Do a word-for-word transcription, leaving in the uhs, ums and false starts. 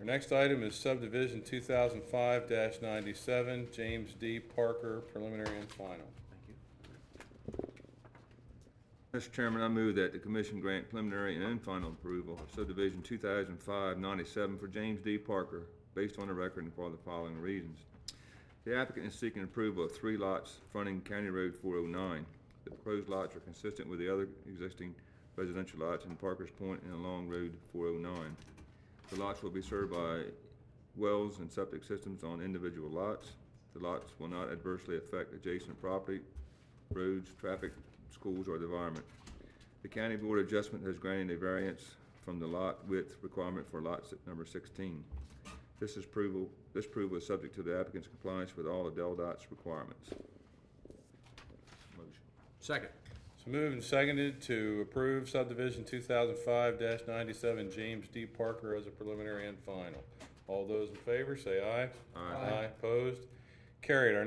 Our next item is subdivision two thousand five ninety-seven, James D. Parker, preliminary and final. Thank you. Mister Chairman, I move that the Commission grant preliminary and final approval of subdivision two thousand five ninety-seven for James D. Parker, based on the record and for the following reasons. The applicant is seeking approval of three lots fronting County Road four oh nine. The proposed lots are consistent with the other existing residential lots in Parker's Point and along Road four oh nine. The lots will be served by wells and septic systems on individual lots. The lots will not adversely affect adjacent property, roads, traffic, schools, or the environment. The County Board of Adjustment has granted a variance from the lot width requirement for lot number sixteen. This is approval, this approval is subject to the applicant's compliance with all of Del Dot's requirements. Motion. Second. So moved and seconded to approve subdivision two thousand five ninety-seven, James D. Parker as a preliminary and final. All those in favor say aye. Aye. Aye. Opposed? Carried. Our